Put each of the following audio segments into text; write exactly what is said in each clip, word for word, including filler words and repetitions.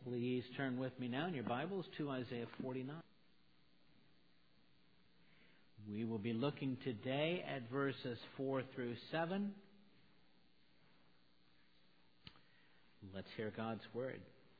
Please turn with me now in your Bibles to Isaiah forty-nine. We will be looking today at verses four through seven. Let's hear God's Word.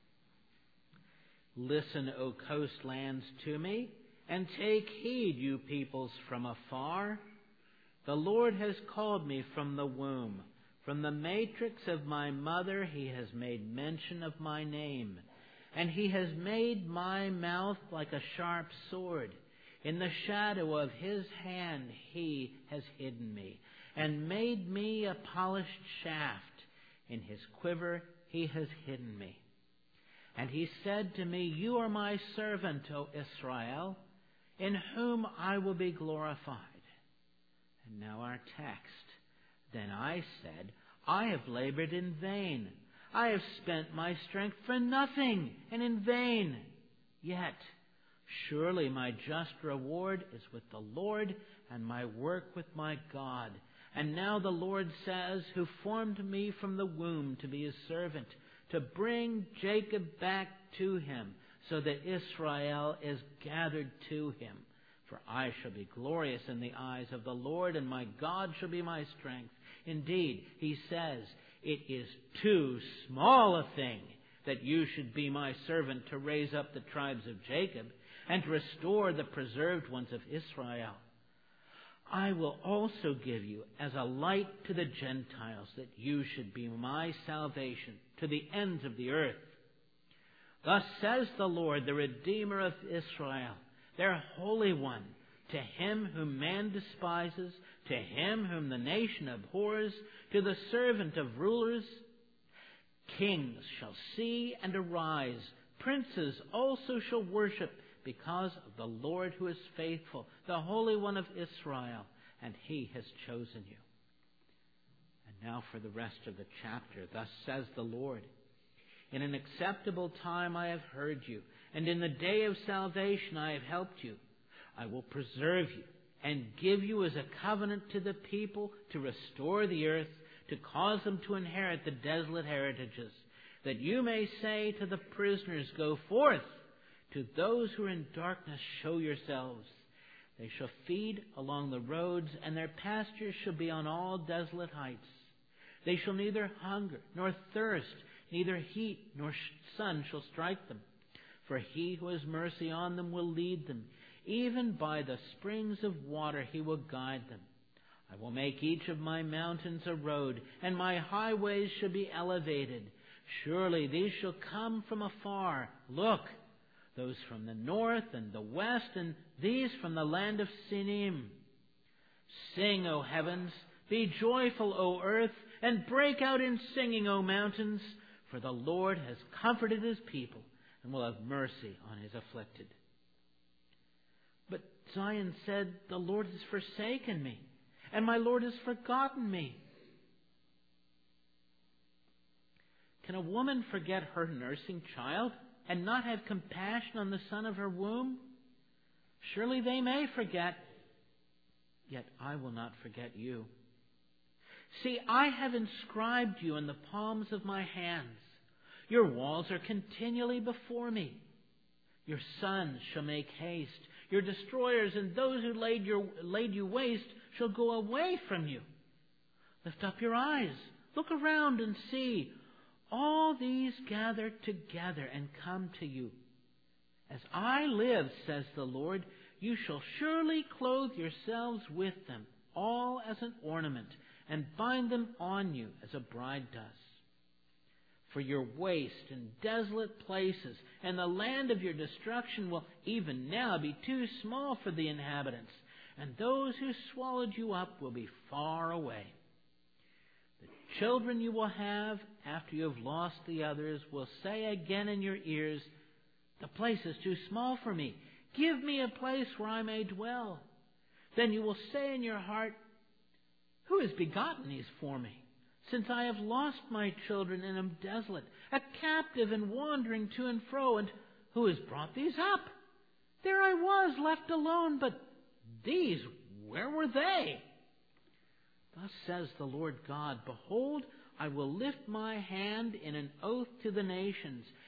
Listen, O coastlands, to me, and take heed, you peoples from afar. The Lord has called me from the womb. From the matrix of my mother he has made mention of my name. And he has made my mouth like a sharp sword. In the shadow of his hand he has hidden me, and made me a polished shaft. In his quiver he has hidden me. And he said to me, You are my servant, O Israel, in whom I will be glorified. And now our text. Then I said, I have labored in vain. I have spent my strength for nothing and in vain. Yet, surely my just reward is with the Lord, and my work with my God. And now the Lord says, who formed me from the womb to be his servant, to bring Jacob back to him, so that Israel is gathered to him. For I shall be glorious in the eyes of the Lord, and my God shall be my strength. Indeed, he says, it is too small a thing that you should be my servant to raise up the tribes of Jacob and to restore the preserved ones of Israel. I will also give you as a light to the Gentiles, that you should be my salvation to the ends of the earth. Thus says the Lord, the Redeemer of Israel, their Holy One, to him whom man despises, to him whom the nation abhors, to the servant of rulers. Kings shall see and arise, princes also shall worship, because of the Lord who is faithful, the Holy One of Israel, and he has chosen you. And now for the rest of the chapter. Thus says the Lord, in an acceptable time I have heard you, and in the day of salvation I have helped you. I will preserve you and give you as a covenant to the people, to restore the earth, to cause them to inherit the desolate heritages, that you may say to the prisoners, Go forth. To those who are in darkness, show yourselves. They shall feed along the roads, and their pastures shall be on all desolate heights. They shall neither hunger nor thirst, neither heat nor sun shall strike them. For he who has mercy on them will lead them. Even by the springs of water he will guide them. I will make each of my mountains a road, and my highways shall be elevated. Surely these shall come from afar. Look, those from the north and the west, and these from the land of Sinim. Sing, O heavens, be joyful, O earth, and break out in singing, O mountains, for the Lord has comforted his people, and will have mercy on his afflicted. But Zion said, The Lord has forsaken me, and my Lord has forgotten me. Can a woman forget her nursing child and not have compassion on the son of her womb? Surely they may forget, yet I will not forget you. See, I have inscribed you in the palms of my hands. Your walls are continually before me. Your sons shall make haste. Your destroyers and those who laid, your, laid you waste shall go away from you. Lift up your eyes. Look around and see. All these gather together and come to you. As I live, says the Lord, you shall surely clothe yourselves with them, all as an ornament, and bind them on you as a bride does. For your waste and desolate places and the land of your destruction will even now be too small for the inhabitants, and those who swallowed you up will be far away. The children you will have after you have lost the others will say again in your ears, The place is too small for me. Give me a place where I may dwell. Then you will say in your heart, Who has begotten these for me? Since I have lost my children and am desolate, a captive and wandering to and fro, and who has brought these up? There I was, left alone, but these, where were they? Thus says the Lord God, Behold, I will lift my hand in an oath to the nations,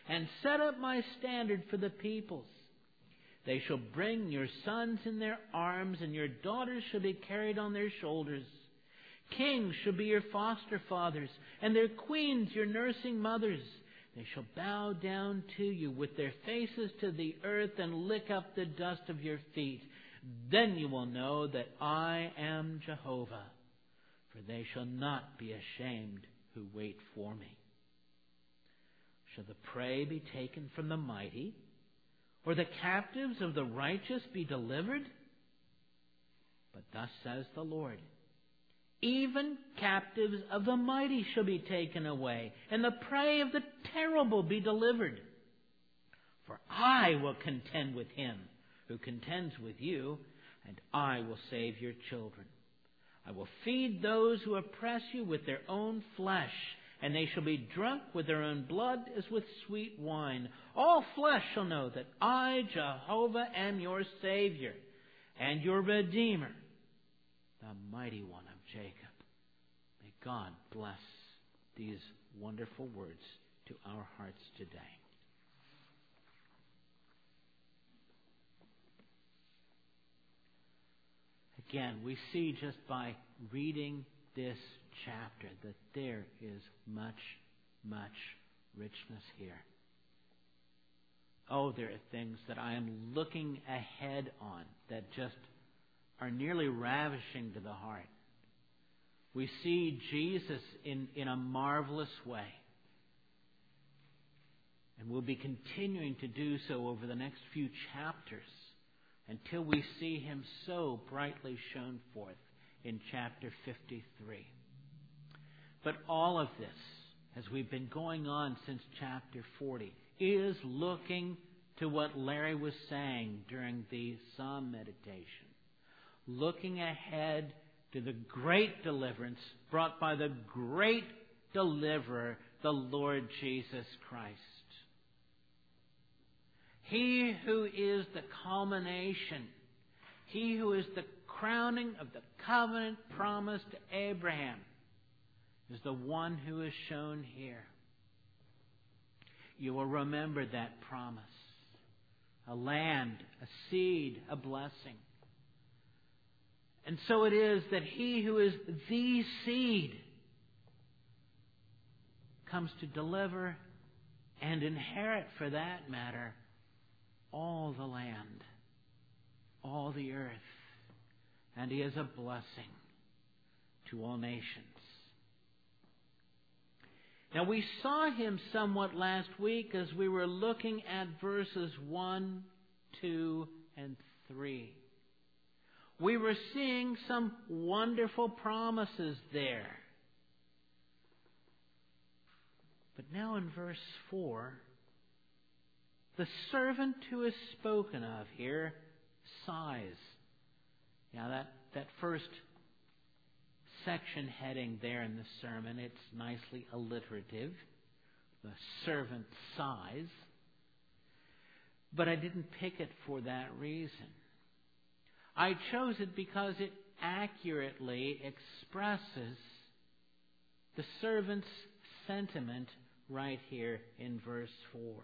and set up my standard for the peoples. They shall bring your sons in their arms, and your daughters shall be carried on their shoulders. Kings shall be your foster fathers, and their queens your nursing mothers. They shall bow down to you with their faces to the earth and lick up the dust of your feet. Then you will know that I am Jehovah, for they shall not be ashamed who wait for me. Shall the prey be taken from the mighty, or the captives of the righteous be delivered? But thus says the Lord, even captives of the mighty shall be taken away, and the prey of the terrible be delivered. For I will contend with him who contends with you, and I will save your children. I will feed those who oppress you with their own flesh, and they shall be drunk with their own blood as with sweet wine. All flesh shall know that I, Jehovah, am your Savior and your Redeemer, the mighty one of Jacob. May God bless these wonderful words to our hearts today. Again, we see just by reading this chapter that there is much, much richness here. Oh, there are things that I am looking ahead on that just are nearly ravishing to the heart. We see Jesus in, in a marvelous way. And we'll be continuing to do so over the next few chapters until we see him so brightly shown forth in chapter fifty-three. But all of this, as we've been going on since chapter forty, is looking to what Larry was saying during the Psalm meditation. Looking ahead to the great deliverance brought by the great deliverer, the Lord Jesus Christ. He who is the culmination, he who is the crowning of the covenant promise to Abraham, is the one who is shown here. You will remember that promise. A land, a seed, a blessing. And so it is that he who is the seed comes to deliver and inherit, for that matter, all the land, all the earth. And he is a blessing to all nations. Now, we saw him somewhat last week as we were looking at verses one, two, and three. We were seeing some wonderful promises there. But now in verse four, the servant who is spoken of here sighs. Now that, that first section heading there in the sermon, it's nicely alliterative. The servant sighs. But I didn't pick it for that reason. I chose it because it accurately expresses the servant's sentiment right here in verse four.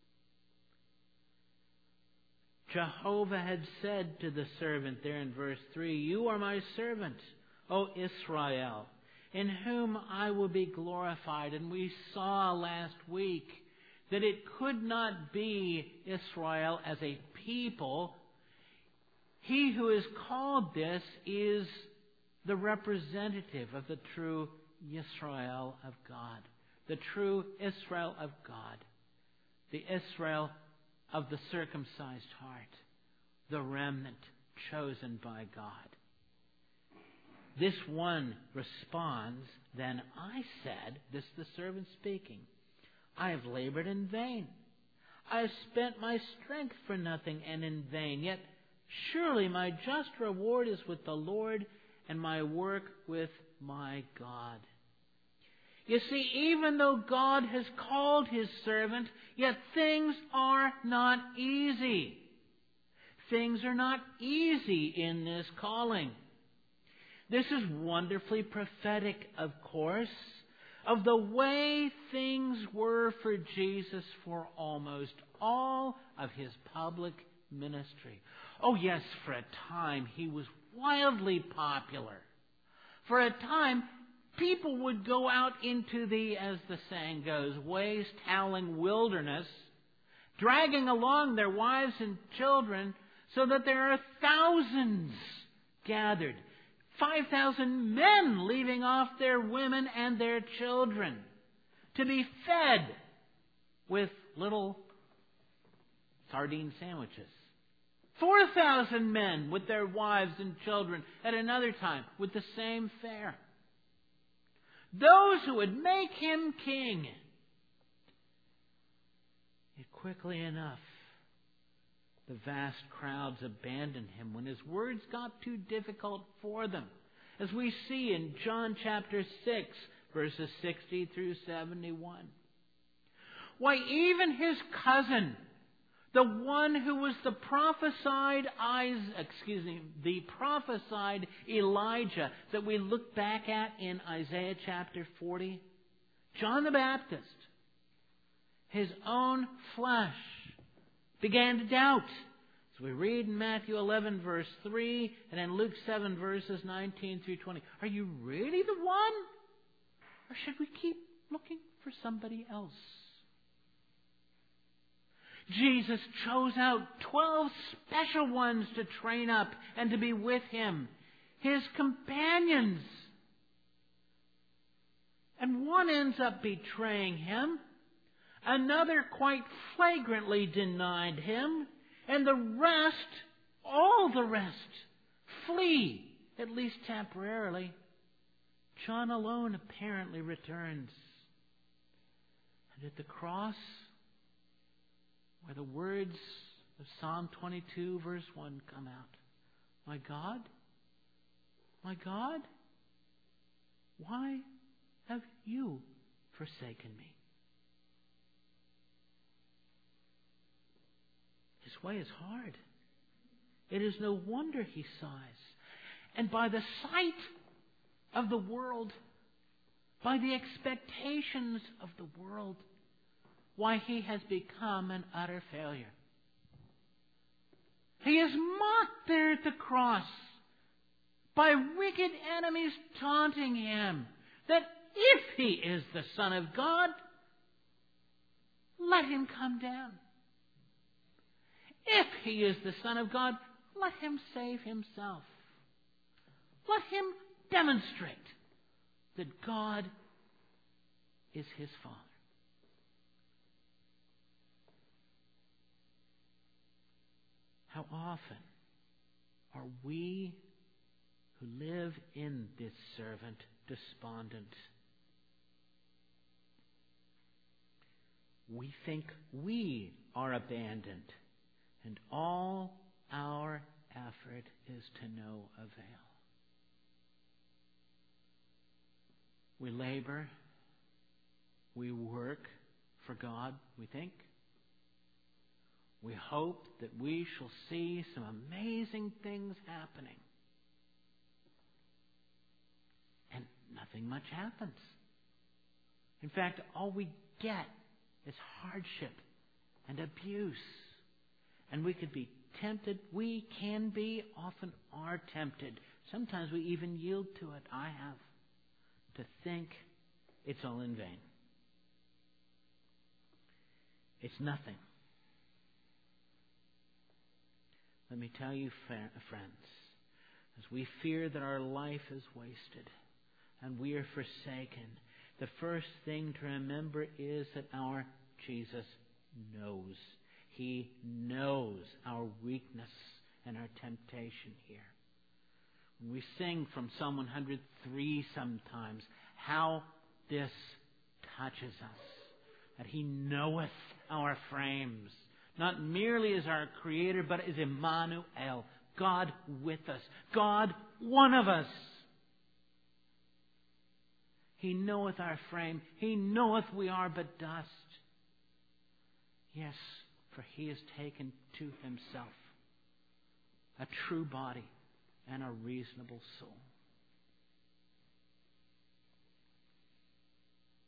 Jehovah had said to the servant there in verse three, "You are my servant, O Israel, in whom I will be glorified." And we saw last week that it could not be Israel as a people. He who is called this is the representative of the true Israel of God. The true Israel of God. The Israel of the circumcised heart. The remnant chosen by God. This one responds, "Then I said," this is the servant speaking, "I have labored in vain. I have spent my strength for nothing and in vain. Yet surely my just reward is with the Lord, and my work with my God." You see, even though God has called his servant, yet things are not easy. Things are not easy in this calling. This is wonderfully prophetic, of course, of the way things were for Jesus for almost all of his public ministry. Oh yes, for a time he was wildly popular. For a time, people would go out into the, as the saying goes, waste-howling wilderness, dragging along their wives and children, so that there are thousands gathered. five thousand men leaving off their women and their children to be fed with little sardine sandwiches. four thousand men with their wives and children at another time with the same fare. Those who would make him king. Yet quickly enough, the vast crowds abandoned him when his words got too difficult for them, as we see in John chapter six, verses sixty through seventy-one. Why, even his cousin, the one who was the prophesied excuse me, the prophesied Elijah that we look back at in Isaiah chapter forty, John the Baptist, his own flesh began to doubt. So we read in Matthew eleven verse three and in Luke seven verses nineteen through twenty. Are you really the one? Or should we keep looking for somebody else? Jesus chose out twelve special ones to train up and to be with him, his companions. And one ends up betraying him. Another quite flagrantly denied him. And the rest, all the rest, flee, at least temporarily. John alone apparently returns. And at the cross, where the words of Psalm twenty-two verse one come out. My God, my God, why have you forsaken me? His way is hard. It is no wonder he sighs. And by the sight of the world, by the expectations of the world, why, he has become an utter failure. He is mocked there at the cross by wicked enemies taunting him that if he is the Son of God, let him come down. If he is the Son of God, let him save himself. Let him demonstrate that God is his Father. How often are we who live in this servant despondent? We think we are abandoned, and all our effort is to no avail. We labor, we work for God, we think. We hope that we shall see some amazing things happening. And nothing much happens. In fact, all we get is hardship and abuse. And we could be tempted. We can be, often are tempted. Sometimes we even yield to it. I have. To think it's all in vain. It's nothing. Let me tell you, friends, as we fear that our life is wasted and we are forsaken, the first thing to remember is that our Jesus knows. He knows our weakness and our temptation here. When we sing from Psalm one hundred three sometimes, how this touches us, that He knoweth our frames. Not merely as our Creator, but as Emmanuel, God with us, God one of us. He knoweth our frame. He knoweth we are but dust. Yes, for He has taken to Himself a true body and a reasonable soul.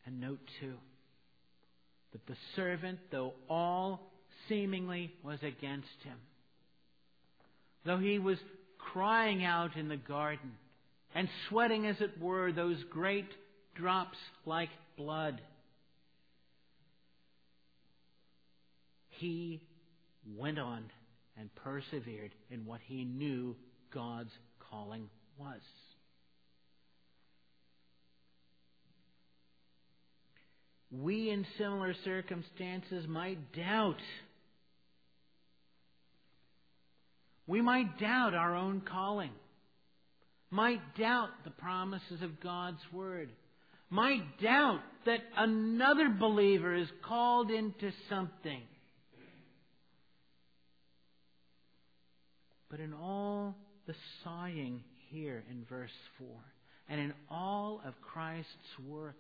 And note too, that the servant, though all seemingly was against him, though he was crying out in the garden and sweating, as it were, those great drops like blood, he went on and persevered in what he knew God's calling was. We, in similar circumstances, might doubt. We might doubt our own calling. Might doubt the promises of God's Word. Might doubt that another believer is called into something. But in all the sighing here in verse four, and in all of Christ's work,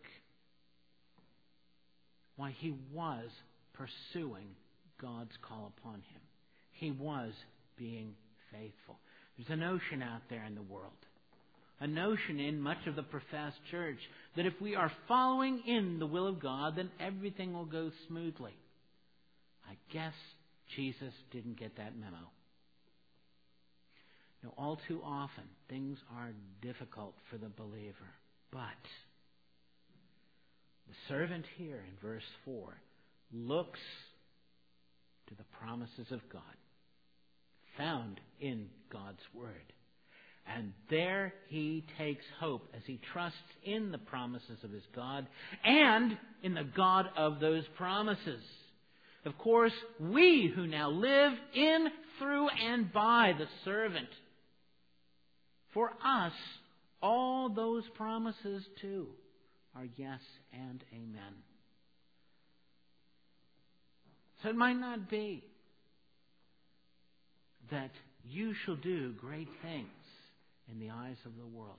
why, he was pursuing God's call upon him. He was being faithful. There's a notion out there in the world, a notion in much of the professed church, that if we are following in the will of God, then everything will go smoothly. I guess Jesus didn't get that memo. No, all too often, things are difficult for the believer. But the servant here in verse four looks to the promises of God, found in God's Word. And there he takes hope as he trusts in the promises of his God and in the God of those promises. Of course, we who now live in, through, and by the servant, for us, all those promises too are yes and amen. So it might not be that you shall do great things in the eyes of the world.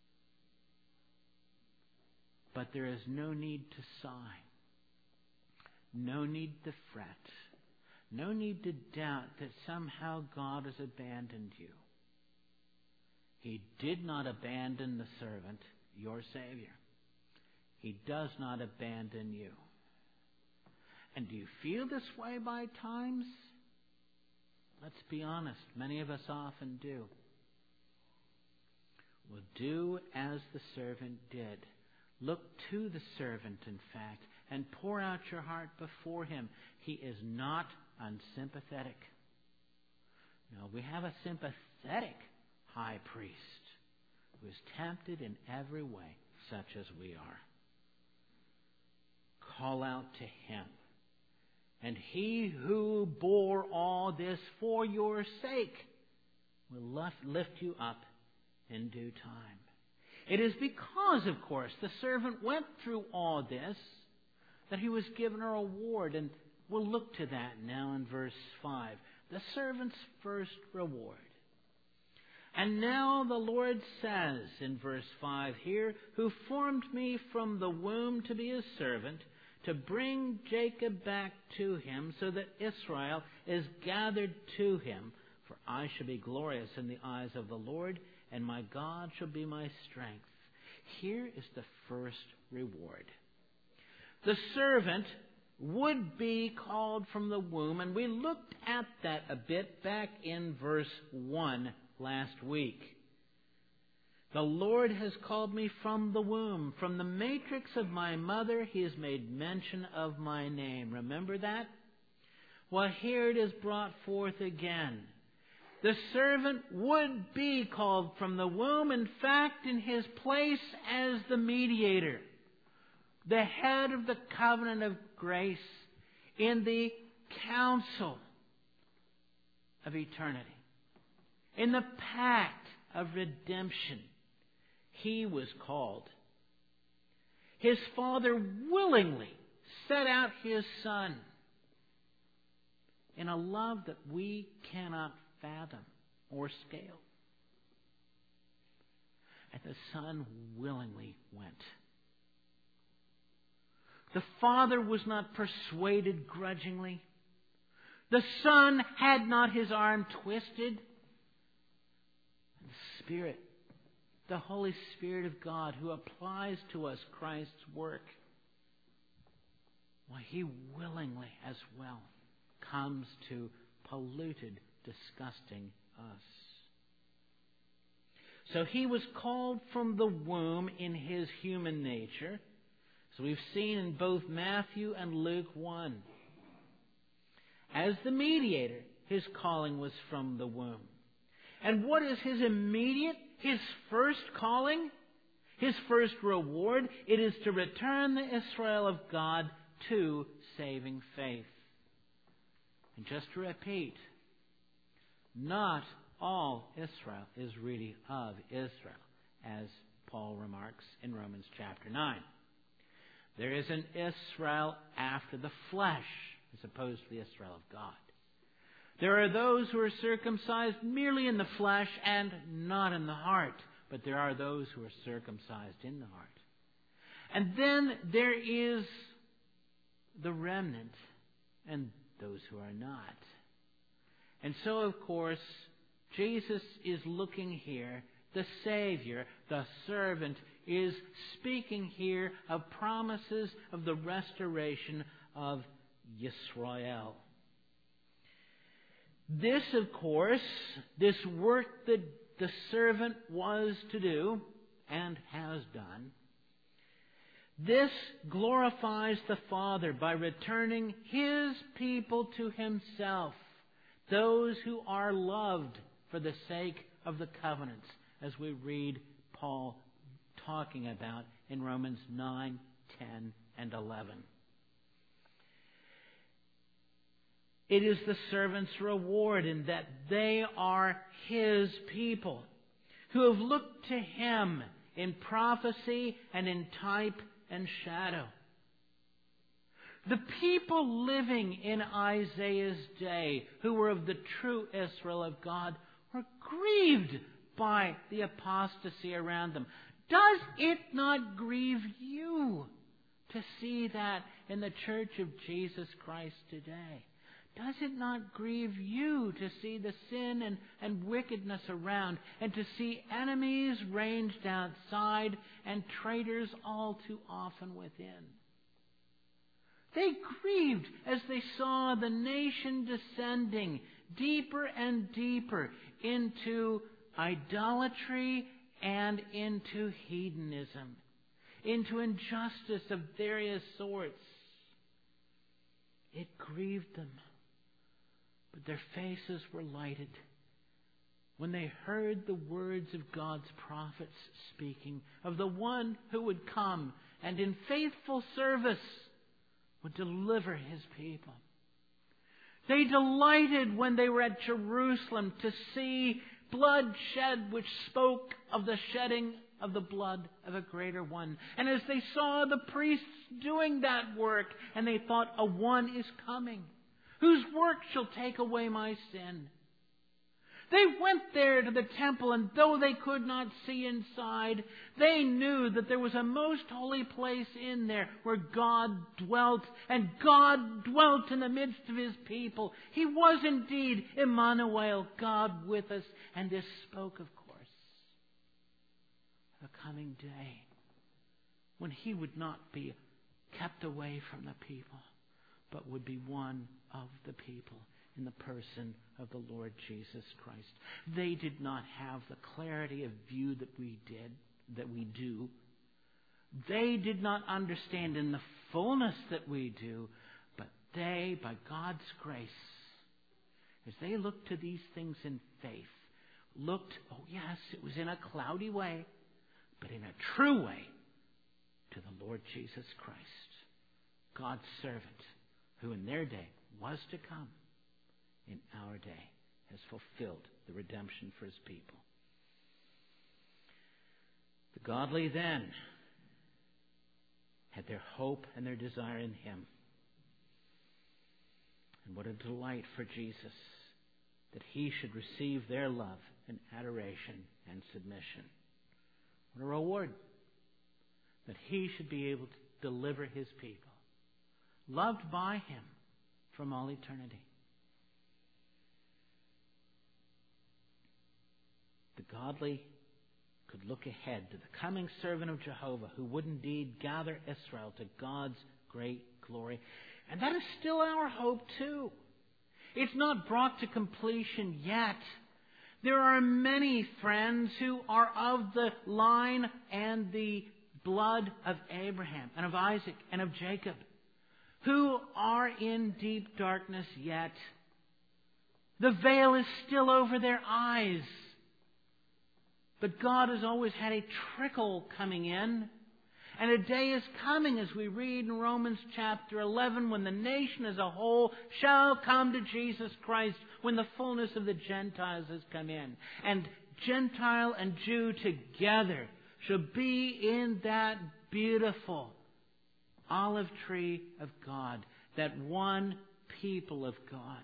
But there is no need to sigh. No need to fret. No need to doubt that somehow God has abandoned you. He did not abandon the servant, your Savior. He does not abandon you. And do you feel this way by times? Let's be honest, many of us often do. Well, do as the servant did. Look to the servant, in fact, and pour out your heart before him. He is not unsympathetic. No, we have a sympathetic high priest who is tempted in every way, such as we are. Call out to him. And he who bore all this for your sake will lift you up in due time. It is because, of course, the servant went through all this that he was given a reward. And we'll look to that now in verse five. The servant's first reward. And now the Lord says in verse five here, who formed me from the womb to be his servant, to bring Jacob back to him, so that Israel is gathered to him. For I shall be glorious in the eyes of the Lord, and my God shall be my strength. Here is the first reward. The servant would be called from the womb, and we looked at that a bit back in verse one last week. The Lord has called me from the womb. From the matrix of my mother, he has made mention of my name. Remember that? Well, here it is brought forth again. The servant would be called from the womb, in fact, in his place as the mediator, the head of the covenant of grace in the council of eternity, in the pact of redemption. He was called. His Father willingly set out his Son in a love that we cannot fathom or scale. And the Son willingly went. The Father was not persuaded grudgingly. The Son had not his arm twisted. The Spirit, the Holy Spirit of God, who applies to us Christ's work, Why, He willingly as well comes to polluted, disgusting us. So He was called from the womb in His human nature. So we've seen in both Matthew and Luke one. As the mediator, His calling was from the womb. And what is His immediate, His first calling? His first reward? It is to return the Israel of God to saving faith. And just to repeat, not all Israel is really of Israel, as Paul remarks in Romans chapter nine. There is an Israel after the flesh, as opposed to the Israel of God. There are those who are circumcised merely in the flesh and not in the heart, but there are those who are circumcised in the heart. And then there is the remnant and those who are not. And so, of course, Jesus is looking here. The Savior, the servant, is speaking here of promises of the restoration of Yisrael. This, of course, this work that the servant was to do and has done, this glorifies the Father by returning His people to Himself, those who are loved for the sake of the covenants, as we read Paul talking about in Romans nine, ten, and eleven. It is the servant's reward in that they are His people who have looked to Him in prophecy and in type and shadow. The people living in Isaiah's day, who were of the true Israel of God, were grieved by the apostasy around them. Does it not grieve you to see that in the Church of Jesus Christ today? Does it not grieve you to see the sin and, and wickedness around, and to see enemies ranged outside and traitors all too often within? They grieved as they saw the nation descending deeper and deeper into idolatry and into hedonism, into injustice of various sorts. It grieved them. But their faces were lighted when they heard the words of God's prophets speaking of the one who would come and in faithful service would deliver His people. They delighted when they were at Jerusalem to see blood shed, which spoke of the shedding of the blood of a greater one. And as they saw the priests doing that work, and they thought, a one is coming, whose work shall take away my sin. They went there to the temple, and though they could not see inside, they knew that there was a most holy place in there where God dwelt, and God dwelt in the midst of His people. He was indeed Emmanuel, God with us, and this spoke, of course, of a coming day when He would not be kept away from the people, but would be one of the people in the person of the Lord Jesus Christ. They did not have the clarity of view that we did, that we do. They did not understand in the fullness that we do, but they, by God's grace, as they looked to these things in faith, looked, oh yes, it was in a cloudy way, but in a true way, to the Lord Jesus Christ, God's servant, who in their day was to come, in our day has fulfilled the redemption for His people. The godly then had their hope and their desire in Him. And what a delight for Jesus that He should receive their love and adoration and submission. What a reward that He should be able to deliver His people, loved by Him from all eternity. The godly could look ahead to the coming servant of Jehovah, who would indeed gather Israel to God's great glory. And that is still our hope too. It's not brought to completion yet. There are many friends who are of the line and the blood of Abraham and of Isaac and of Jacob, who are in deep darkness yet. The veil is still over their eyes. But God has always had a trickle coming in. And a day is coming, as we read in Romans chapter eleven, when the nation as a whole shall come to Jesus Christ, when the fullness of the Gentiles has come in. And Gentile and Jew together shall be in that beautiful olive tree of God, that one people of God.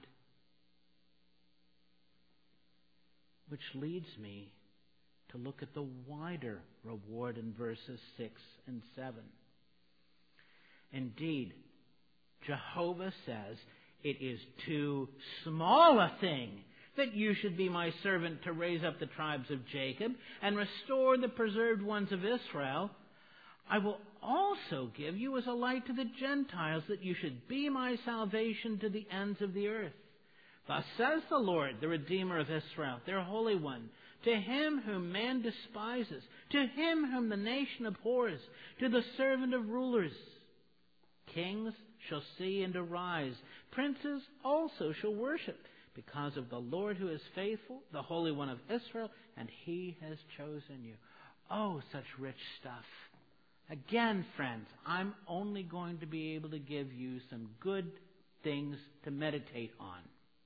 Which leads me to look at the wider reward in verses six and seven. Indeed, Jehovah says, "It is too small a thing that you should be my servant to raise up the tribes of Jacob and restore the preserved ones of Israel. I will also give you as a light to the Gentiles, that you should be my salvation to the ends of the earth. Thus says the Lord, the Redeemer of Israel, their Holy One, to him whom man despises, to him whom the nation abhors, to the servant of rulers. Kings shall see and arise, princes also shall worship, because of the Lord who is faithful, the Holy One of Israel, and he has chosen you." Oh, such rich stuff. Again, friends, I'm only going to be able to give you some good things to meditate on.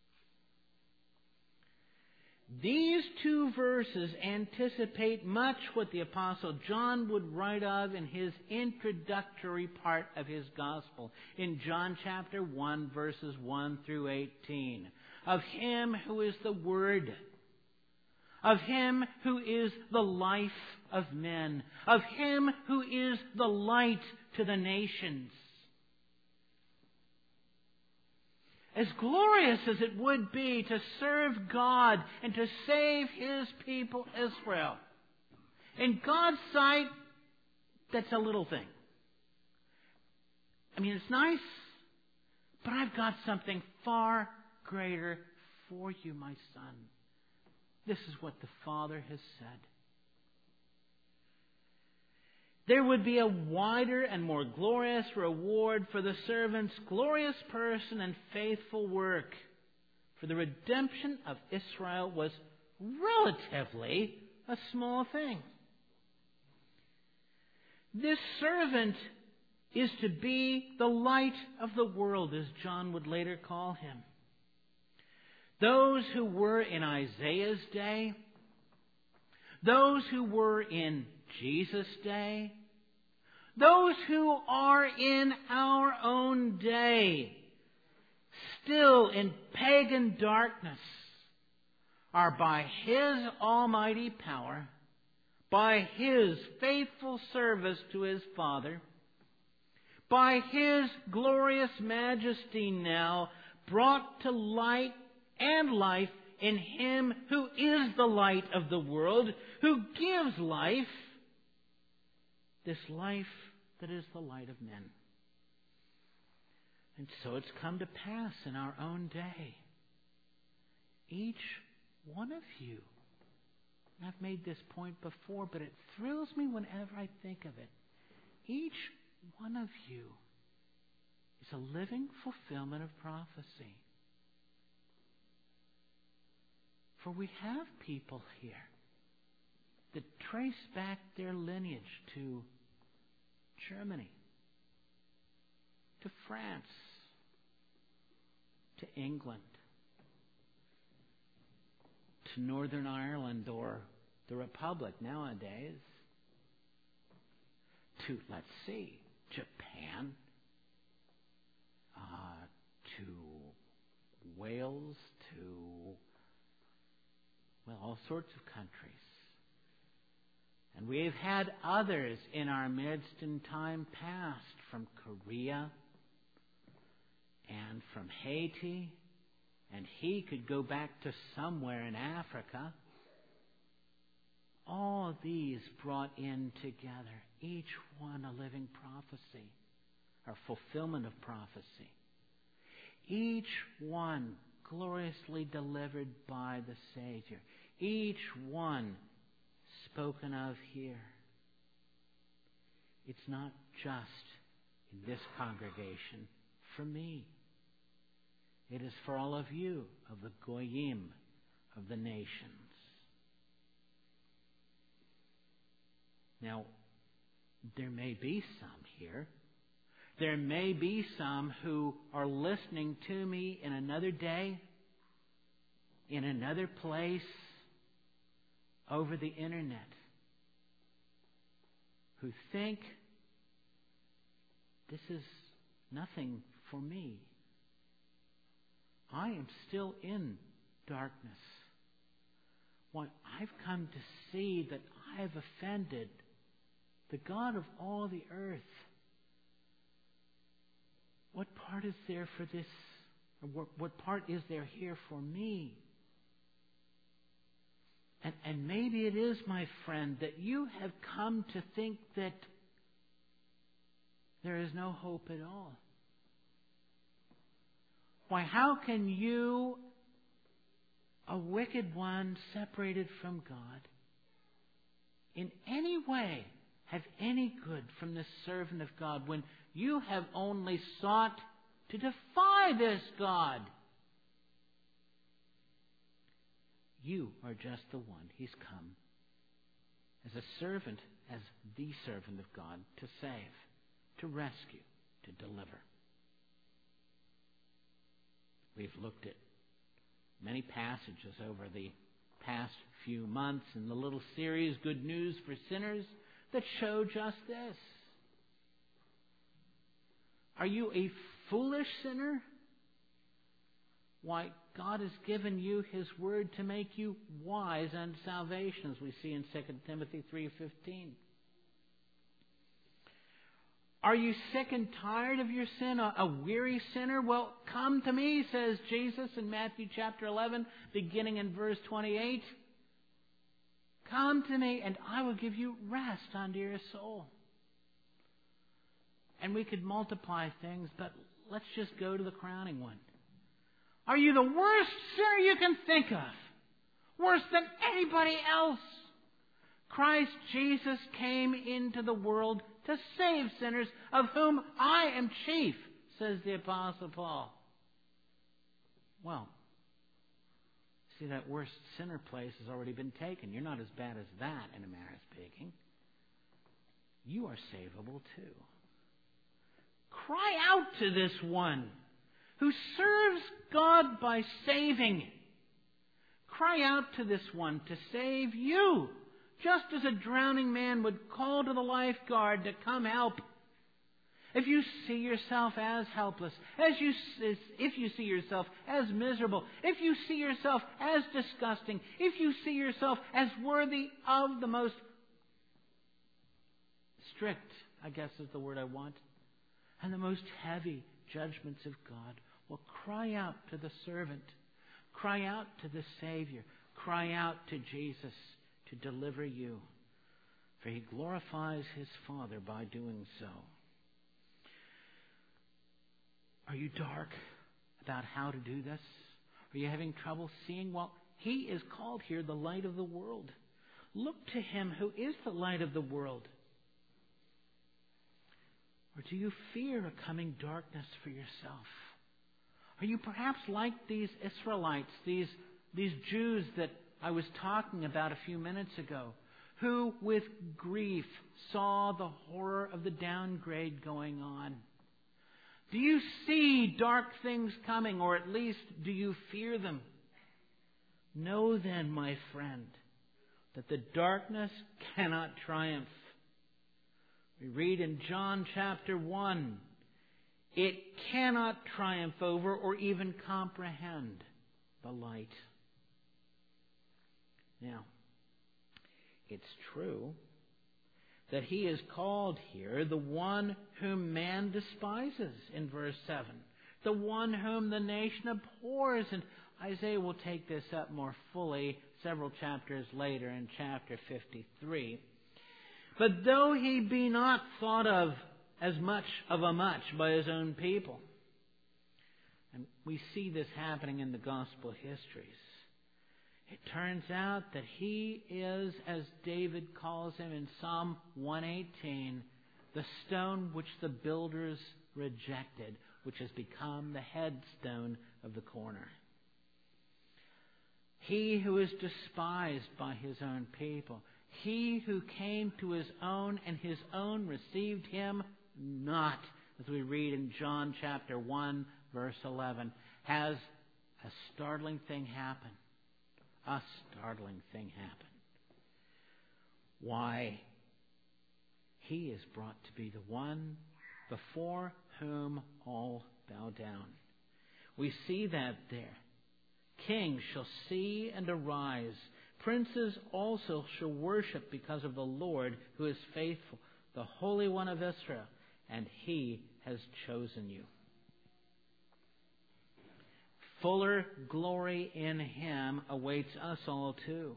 These two verses anticipate much what the Apostle John would write of in his introductory part of his Gospel, in John chapter one, verses one through eighteen. Of him who is the Word, of him who is the life of men, of him who is the light to the nations. As glorious as it would be to serve God and to save His people Israel, in God's sight, that's a little thing. I mean, it's nice, but I've got something far greater for you, my son. This is what the Father has said. There would be a wider and more glorious reward for the servant's glorious person and faithful work. For the redemption of Israel was relatively a small thing. This servant is to be the light of the world, as John would later call him. Those who were in Isaiah's day, those who were in Jesus' day, those who are in our own day, still in pagan darkness, are by His almighty power, by His faithful service to His Father, by His glorious majesty now brought to light and life in Him who is the light of the world, who gives life, this life that is the light of men. And so it's come to pass in our own day. Each one of you, and I've made this point before, but it thrills me whenever I think of it. Each one of you is a living fulfillment of prophecy. For we have people here that trace back their lineage to Germany, to France, to England, to Northern Ireland or the Republic nowadays, to, let's see, Japan, uh, to Wales, to, well, all sorts of countries. And we've had others in our midst in time past, from Korea and from Haiti, and he could go back to somewhere in Africa. All these brought in together, each one a living prophecy, or fulfillment of prophecy. Each one gloriously delivered by the Savior. Each one spoken of here. It's not just in this congregation for me. It is for all of you, of the Goyim, of the nations. Now, there may be some here. There may be some who are listening to me in another day, in another place, over the internet, who think this is nothing for me. I am still in darkness. Why, I've come to see that I have offended the God of all the earth. What part is there for this? Or what, what part is there here for me? And, and maybe it is, my friend, that you have come to think that there is no hope at all. Why, how can you, a wicked one separated from God, in any way have any good from the servant of God when you have only sought to defy this God? You are just the one He's come as a servant, as the servant of God, to save, to rescue, to deliver. We've looked at many passages over the past few months in the little series, Good News for Sinners, that show just this. Are you a foolish sinner? Why, God has given you His Word to make you wise unto salvation, as we see in Second Timothy three fifteen. Are you sick and tired of your sin, a, a weary sinner? Well, come to me, says Jesus in Matthew chapter eleven, beginning in verse twenty-eight. Come to me, and I will give you rest unto your soul. And we could multiply things, but let's just go to the crowning one. Are you the worst sinner you can think of? Worse than anybody else? Christ Jesus came into the world to save sinners, of whom I am chief, says the Apostle Paul. Well, see, that worst sinner place has already been taken. You're not as bad as that, in a manner of speaking. You are savable too. Cry out to this one who serves God by saving. Cry out to this one to save you, just as a drowning man would call to the lifeguard to come help. If you see yourself as helpless, as you, if you see yourself as miserable, if you see yourself as disgusting, if you see yourself as worthy of the most strict, I guess is the word I want, and the most heavy judgments of God, well, cry out to the servant. Cry out to the Savior. Cry out to Jesus to deliver you. For He glorifies His Father by doing so. Are you dark about how to do this? Are you having trouble seeing? Well, He is called here the light of the world. Look to Him who is the light of the world. Or do you fear a coming darkness for yourself? Are you perhaps like these Israelites, these, these Jews that I was talking about a few minutes ago, who with grief saw the horror of the downgrade going on? Do you see dark things coming, or at least do you fear them? Know then, my friend, that the darkness cannot triumph. We read in John chapter one, it cannot triumph over or even comprehend the light. Now, it's true that He is called here the one whom man despises in verse seven, the one whom the nation abhors. And Isaiah will take this up more fully several chapters later in chapter fifty-three. But though He be not thought of as much of a much by his own people. And we see this happening in the gospel histories. It turns out that he is, as David calls him in Psalm one eighteen, the stone which the builders rejected, which has become the headstone of the corner. He who is despised by his own people. He who came to his own, and his own received him not, as we read in John chapter one, verse eleven, has a startling thing happen. A startling thing happen. Why? He is brought to be the one before whom all bow down. We see that there. Kings shall see and arise. Princes also shall worship because of the Lord who is faithful, the Holy One of Israel, and he has chosen you. Fuller glory in him awaits us all too.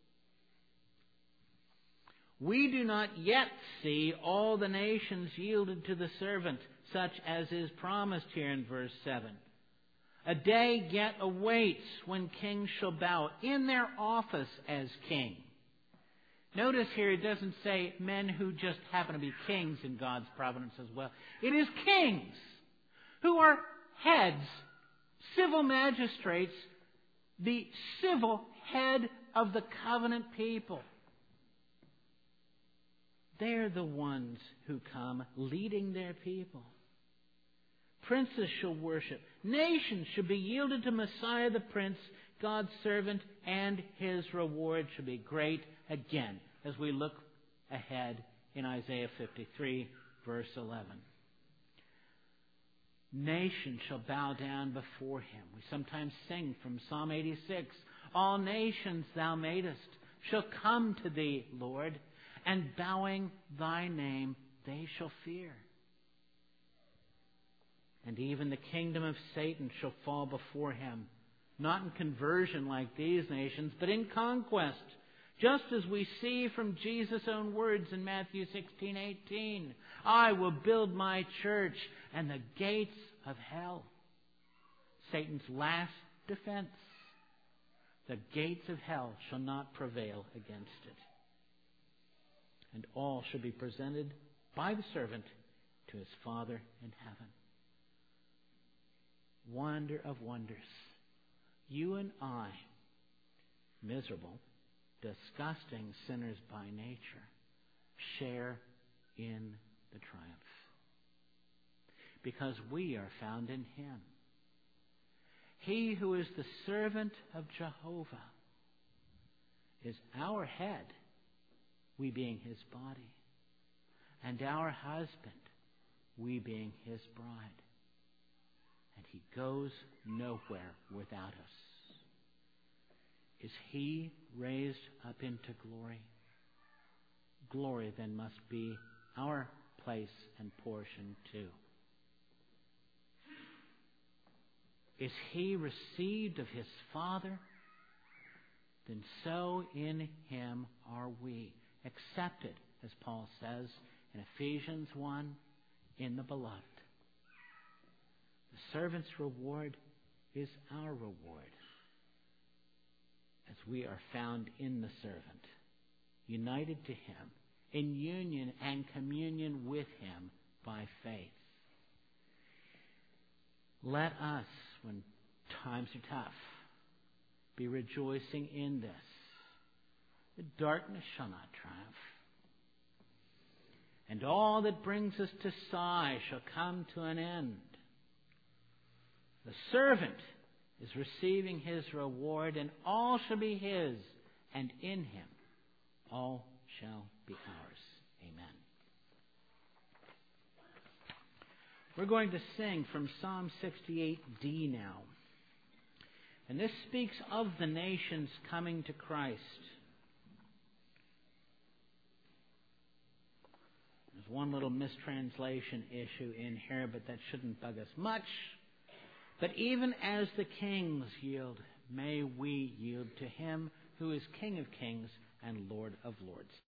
We do not yet see all the nations yielded to the servant, such as is promised here in verse seven. A day yet awaits when kings shall bow in their office as king. Notice here it doesn't say men who just happen to be kings in God's providence as well. It is kings who are heads, civil magistrates, the civil head of the covenant people. They're the ones who come leading their people. Princes shall worship. Nations shall be yielded to Messiah the Prince, God's servant, and his reward shall be great. Again, as we look ahead in Isaiah fifty-three, verse eleven. Nations shall bow down before him. We sometimes sing from Psalm eighty-six, all nations thou madest shall come to thee, Lord, and bowing thy name they shall fear. And even the kingdom of Satan shall fall before him, not in conversion like these nations, but in conquest, just as we see from Jesus' own words in Matthew sixteen eighteen. I will build my church, and the gates of hell, Satan's last defense, the gates of hell shall not prevail against it. And all shall be presented by the servant to his Father in heaven. Wonder of wonders. You and I, miserable, disgusting sinners by nature, share in the triumph. Because we are found in him. He who is the servant of Jehovah is our head, we being his body, and our husband, we being his bride. And he goes nowhere without us. Is he raised up into glory? Glory then must be our place and portion too. Is he received of his Father? Then so in him are we, accepted, as Paul says in Ephesians one, in the beloved. The servant's reward is our reward, as we are found in the servant, united to him, in union and communion with him by faith. Let us, when times are tough, be rejoicing in this. The darkness shall not triumph. And all that brings us to sigh shall come to an end. The servant is receiving his reward, and all shall be his, and in him all shall be ours. Amen. We're going to sing from Psalm sixty-eight D now. And this speaks of the nations coming to Christ. There's one little mistranslation issue in here, but that shouldn't bug us much. But even as the kings yield, may we yield to him who is King of kings and Lord of lords.